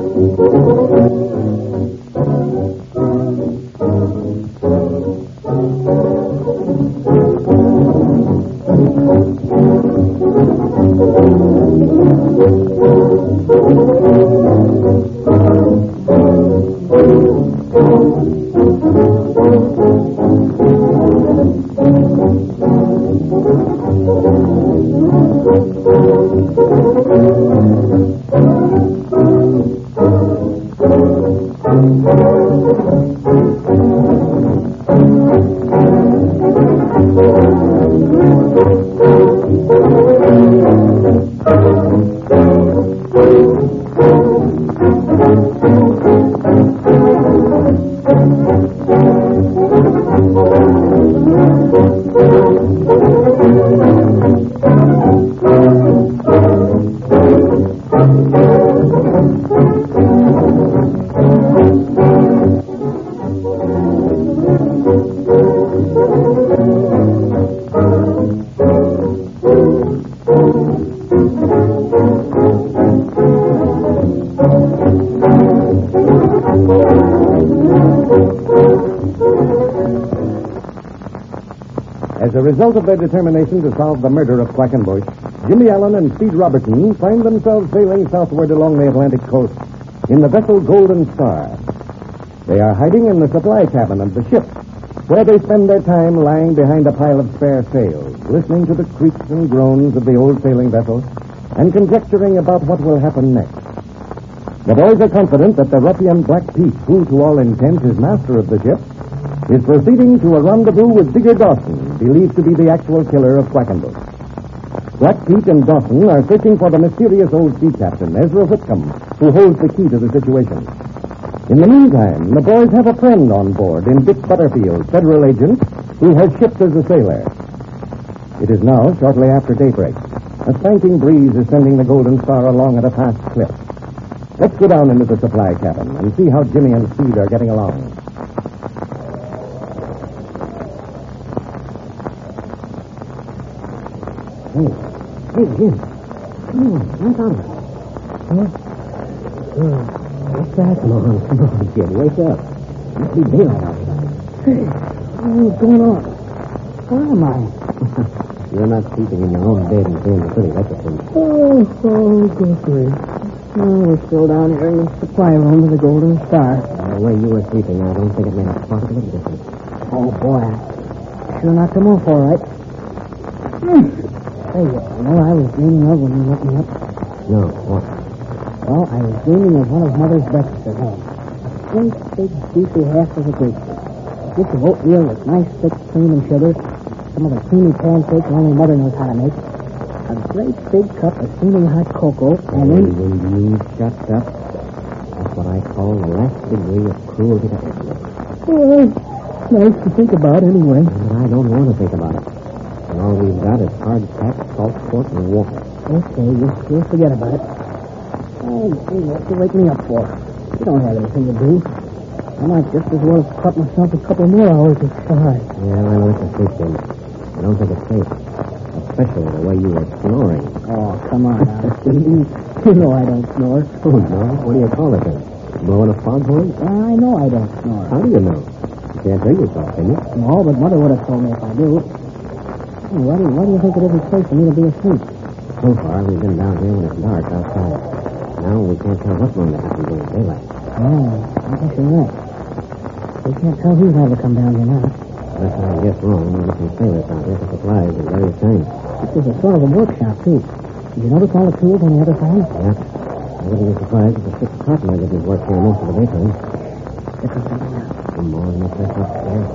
As a result of their determination to solve the murder of Quackenbush, Jimmy Allen and Speed Robertson find themselves sailing southward along the Atlantic coast in the vessel Golden Star. They are hiding in the supply cabin of the ship, where they spend their time lying behind a pile of spare sails, listening to the creaks and groans of the old sailing vessel and conjecturing about what will happen next. The boys are confident that the ruffian Black Pete, who to all intents is master of the ship, is proceeding to a rendezvous with Digger Dawson, believed to be the actual killer of Quackenbush. Black Pete and Dawson are searching for the mysterious old sea captain, Ezra Whitcomb, who holds the key to the situation. In the meantime, the boys have a friend on board in Dick Butterfield, federal agent, who has shipped as a sailor. It is now shortly after daybreak. A spanking breeze is sending the Golden Star along at a fast clip. Let's go down into the supply cabin and see how Jimmy and Speed are getting along. Hey, Jim. Come on, wake up. Huh? What's that? Come on, kid. Wake up. Must be daylight outside. Hey, what's going on? Where am I? You're not sleeping in your own bed in Kansas City, that's the thing. Oh, good grief. Oh, we're still down here in the supply room of the Golden Star. The way you were sleeping, I don't think it made a particle of difference. Oh, boy. I sure knocked him off all right. Hey, you know I was dreaming of when you woke me up? No, what? Well, I was dreaming of one of Mother's breakfasts at home. A great, big, juicy half of a grapefruit. Dish of oatmeal with nice, thick cream and sugar. Some of the creamy pancakes only Mother knows how to make. A great, big cup of steaming hot cocoa, and then... Will you shut up? That's what I call the last degree of cruelty to animals. Well, nice to think about, anyway. But I don't want to think about it. And all we've got is hard tack, salt pork, and water. Okay, you'll forget about it. Oh, gee, what you wake me up for? You don't have anything to do. I might just as well have cut myself a couple more hours of sleep. Yeah, I know it's a sleep, Jim. I don't think it's safe. Especially the way you were snoring. Oh, come on now, Steve. You know I don't snore. Oh, no? What do you call it then? Blowing a foghorn? I know I don't snore. How do you know? You can't hear yourself, can you? No, but Mother would have told me if I do. Hey, why do you think it isn't safe for me to be asleep? So far, we've been down here when it's dark outside. Now we can't tell what's going to happen during daylight. Oh, I guess you're right. We can't tell who's ever come down here now. Unless I guess wrong, maybe some sailors out here for supplies of various kinds. This is a sort of a workshop, too. Did you notice all the tools on the other side? Yeah. I wouldn't be surprised if the ship's carpenter didn't work here most of the daytime. Here comes something now. Come on, let's get upstairs.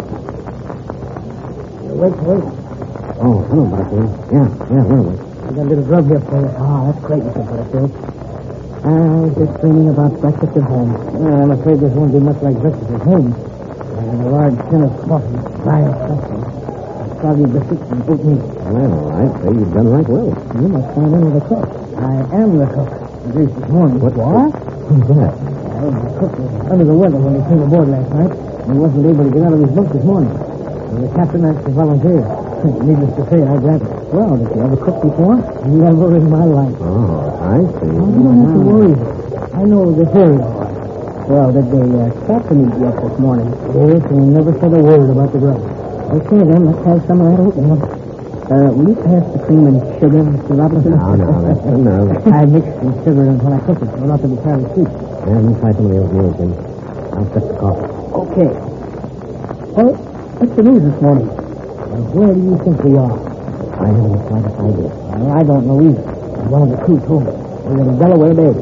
Wait. Oh, hello, Barkley. Yeah, where are we? We got a little grub here for you. Oh, that's great, Mr. Butterfield. I was just dreaming about breakfast at home. I'm afraid this won't be much like breakfast at home. A large tin of coffee, dry of something, soggy biscuits and oatmeal. Well, I'd say you've done right well. You must find in with the cook. I am the cook. At least this morning. What? Who's that? The cook was under the weather when he came aboard last night. He wasn't able to get out of his bunk this morning. So the captain asked to volunteer. Needless to say, I grabbed it. Well, did you ever cook before? Never in my life. Oh, I see. Oh, you don't have to worry. I know this area all right. Well, did they captain it yet this morning? Yes, they never said a word about the grub. Okay, then, let's have some of that oatmeal. Will you pass the cream and sugar, Mr. Robinson? No, that's enough. I mixed some sugar until I cook it, so not to be entirely sweet. Yeah, let me try some of the oatmeal, Jim. I'll fix the coffee. Okay. Well, what's the news this morning? Well, where do you think we are? I haven't the slightest idea. Well, I don't know either. One of the crew told me. We're in Delaware Bay.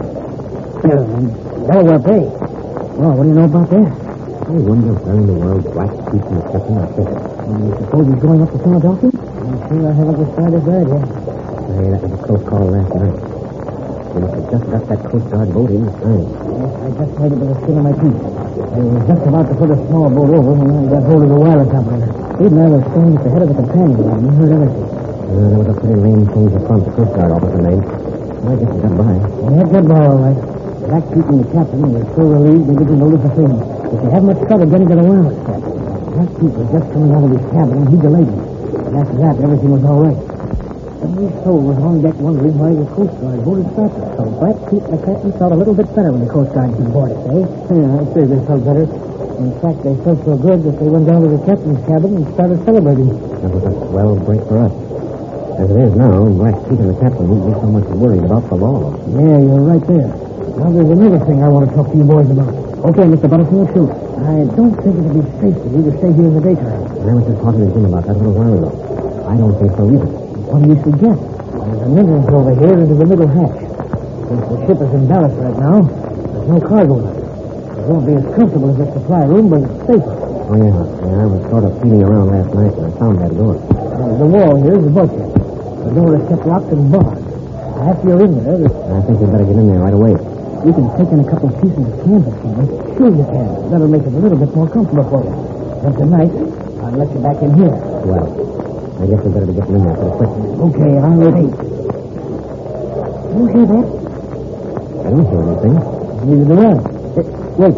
Delaware Bay? Well, what do you know about that? I wonder where in the world Black Pete and the captain are fishing. You suppose he's going up to Philadelphia? I'm sure I haven't the slightest idea. Hey, that was a close call last night. We must have just got that Coast Guard boat in the time. Yes, I just heard it with the skin of my teeth. I was just about to put a small boat over when I got hold of the wireless operator. Steve and I were standing at the head of the companion line. We heard everything. There was a pretty lame change of front the Coast Guard officer made. Well, I guess he got by. They had got by all right. Black Pete and the captain were so relieved they didn't notice a thing. But they had much trouble getting to the wireless set. Black Pete was just coming out of his cabin and he delayed me. And after that, everything was all right. Every soul was on deck wondering why the Coast Guard voted stop us. So Black Pete and the captain felt a little bit better when the Coast Guard came aboard us, eh? Yeah, I'd say they felt better. In fact, they felt so good that they went down to the captain's cabin and started celebrating. That was a swell break for us. As it is now, Black Pete and the captain won't be so much worried about the law. Yeah, you're right there. Now, there's another thing I want to talk to you boys about. Okay, Mr. Butterfield, shoot. I don't think it'd be safe for you to stay here in the daytime. I was just talking to Jim about that a little while ago. I don't think so either. What do you suggest? There's an entrance over here into the middle hatch. Since the ship is in ballast right now, there's no cargo in it. It won't be as comfortable as the supply room, but it's safer. Oh, yeah. I was sort of feeling around last night and I found that door. The wall here is the bulkhead. The door is kept locked and barred. After you're in there, I think you'd better get in there right away. you can take in a couple of pieces of canvas, can you? Sure you can. That'll make it a little bit more comfortable for you. And tonight, I'll let you back in here. Well, I guess we'd better be getting in there pretty quick. Okay, I'm ready. You hear that? I don't hear anything. Neither do I. Wait.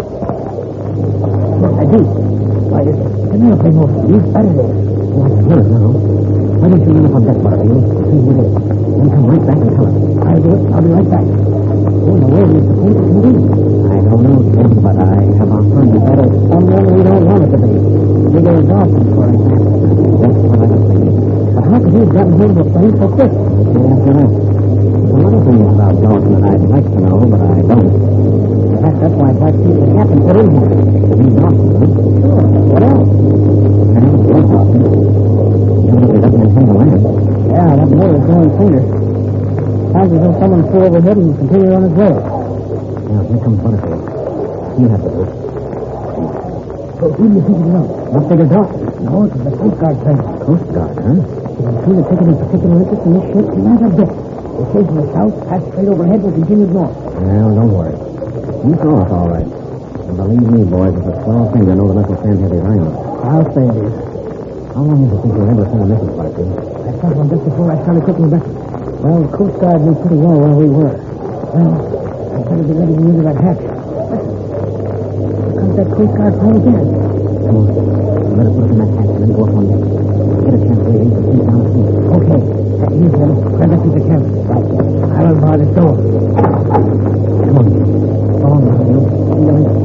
Look, I do. Why, it's an airplane over. You started it. Oh, I can hear it now. Why don't you run up on deck, Butterfield, and see who it is? Then come right back and tell us. I'll do it. I'll be right back. Oh, no, where is the place to be? I don't know, Tim, but I have a hunch that it's someone we don't want it to be. Bigger Dawson, for example. That's what I was thinking. But how could he have gotten hold of a plane so quick? Okay, after that. There's a lot of things about Dawson that I'd like to know, but I don't. Perhaps that's why Black Pete and the captain put in here. He's Dawson, huh? Sure. What else? Well, Dawson. He evidently doesn't intend to land. Yeah, that boy is going finger. Sounds as though someone flew overhead and continued on his way. Now, here comes Butterfield. He'll have the boat. So who do you think it was? Not Bigger Dawson. No, it was the Coast Guard plane. Coast Guard, huh? You can see they're taking a particular interest in this ship not a bit. They came from the south, passed straight overhead, and continued north. Well, don't worry. You saw us all right. And believe me, boys, it's a swell thing to know the Uncle Sam had his eye on us. I'll say it is. How long do you think you'll ever send a message like this? I sent one just before I started cooking breakfast. Well, the Coast Guard knew pretty well where we were. Well, I'd better be letting you into that hatch. Listen. Here comes that Coast Guard plane again. Come on. You better put us in that hatch and then go up on deck. Get a chance to wait to see down the street. Okay. Here's him. Grab that piece of canvas. Right. I'll unbar this door. Come on. So long, Butterfield. See you later.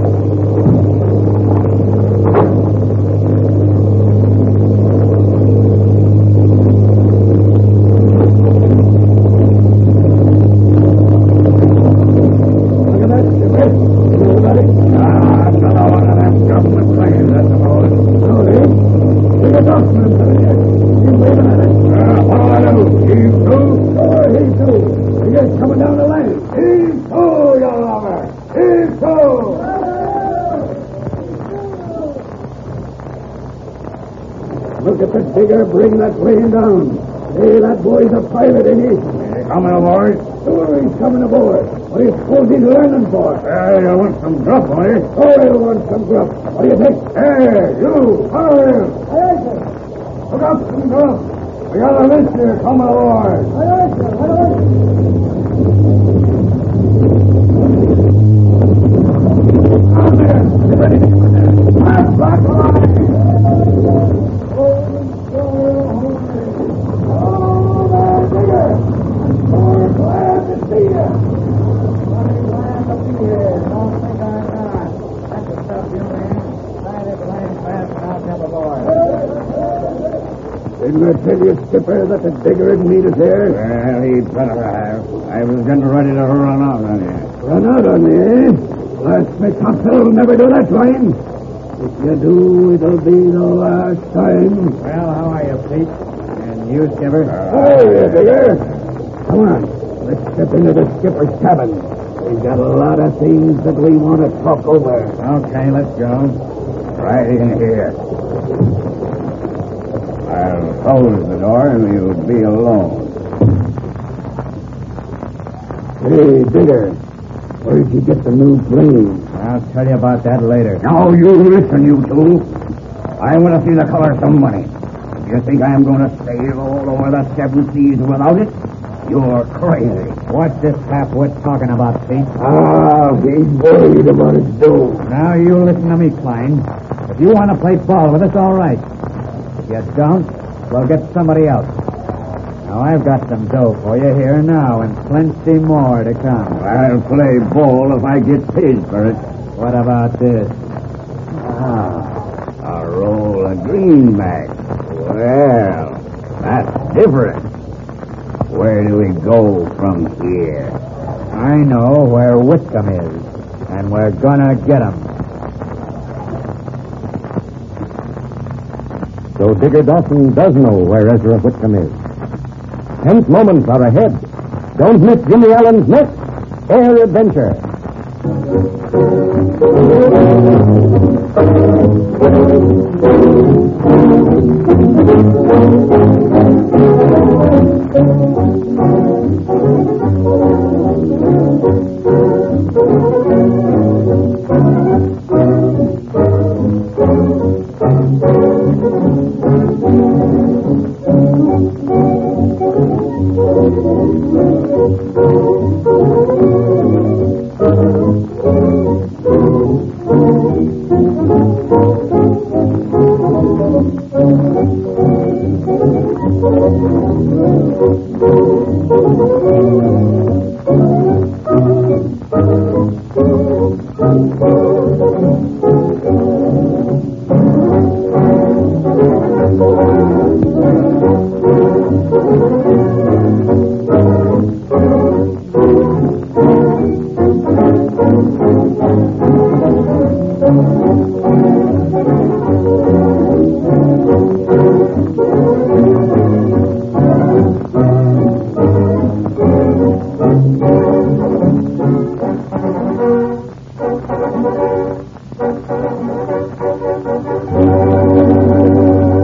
Look at the digger bring that plane down. Hey, that boy's a pilot, ain't he? Coming aboard? Sure, he's coming aboard. What do you suppose he's learning for? You want some grub, eh? Oh, he'll want some grub. What do you think? Hey, you! Follow him! Look up, some grub. We got a listener coming aboard. On there! Get ready. Black line! Didn't I tell you, Skipper, that the digger would meet us here? Well, he'd better have. I was getting ready to run out on you. Run out on me, eh? Blast me topsail will never do that, Ryan. If you do, it'll be the last time. Well, how are you, Pete? And you, Skipper? Oh, yeah, digger. Come on. Let's step into the skipper's cabin. We've got a lot of things that we want to talk over. Okay, let's go. Right in here. I'll close the door and you'll be alone. Hey, digger. Where'd you get the new plane? I'll tell you about that later. Now you listen, you two. I want to see the color of some money. Do you think I'm going to sail all over the 7 seas without it? You're crazy. What's this half-wit talking about, Pete? Ah, he's worried about his dough. Now, you listen to me, Klein. If you want to play ball with us, all right. If you don't, we'll get somebody else. Now, I've got some dough for you here now, and plenty more to come. I'll play ball if I get paid for it. What about this? A roll of greenbacks. Well, that's different. Where do we go from here? I know where Whitcomb is, and we're gonna get him. So Digger Dawson does know where Ezra Whitcomb is. Tense moments are ahead. Don't miss Jimmy Allen's next Air Adventure.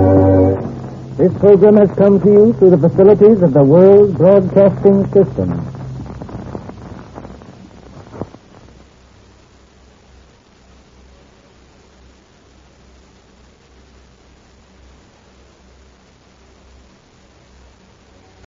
This program has come to you through the facilities of the World Broadcasting System.